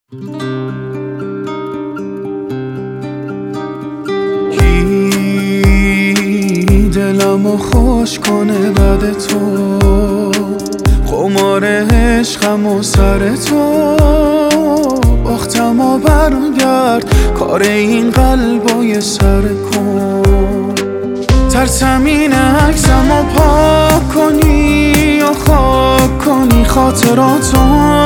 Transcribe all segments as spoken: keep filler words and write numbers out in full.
کی دلمو خوش کنه بعد تو، قمار عشقمو سر تو، باختم و برگرد کار این قلبای سر کن. ترسم این عکسمو پاک کنی یا خاک کنی خاطراتو،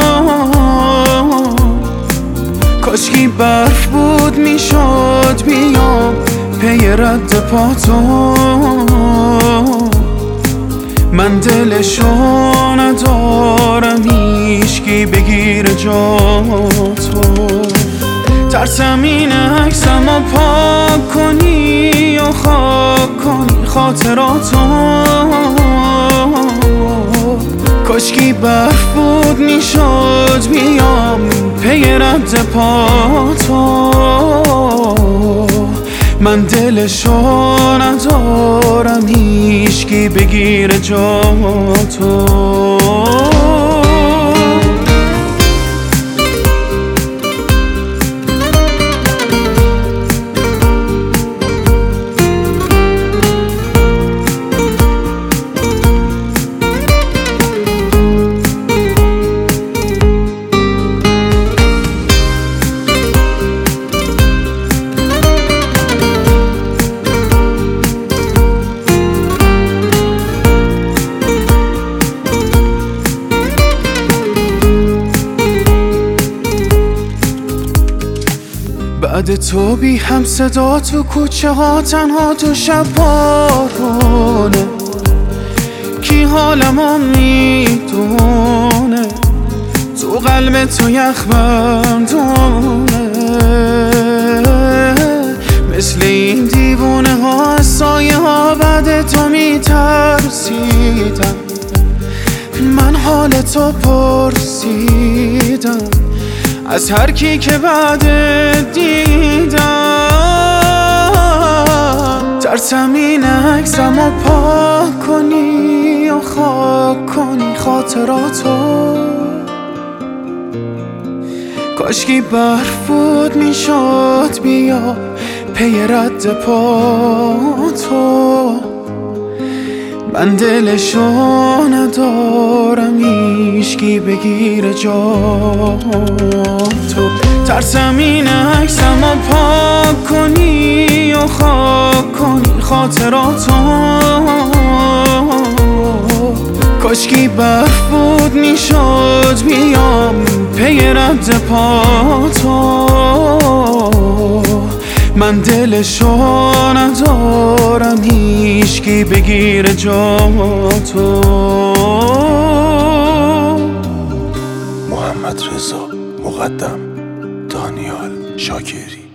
کاشکی برف بود میشد بیام پی رد پاتو. من دلشو ندارم هیچکی بگیره جاتو. ترسم این عکسمو پاک کنی یا خاک کنی خاطراتو، کاشکی برف بود میشد بیام پی رد پاتو. من دلشو ندارم هیچکی بگیره جاتو. بعد تو بی هم صدا تو کوچه ها تنها تو شب بارونه، کی حالمو میدونه تو قلب تو یخ بندونه. مثل این دیوونه ها سایه ها بعد تو میترسیدم، من حال تو پرسیدم از هر کی که بعد دیدم. ترسم این عکسمو پاک کنی یا خاک کنی خاطراتو، کاشکی برف بود میشد بیا پی رد پاتو. من دلشو ندارم هیچکی بگیره جاتو. ترسم این عکسمو پاک کنی یا خاک کنی خاطراتو، کاشکی برف بود میشد بیام پی رد پاتو. من دلشو ندارم هیچکی بگیره جاتو. محمد رضا مقدم، دانیال شاکری.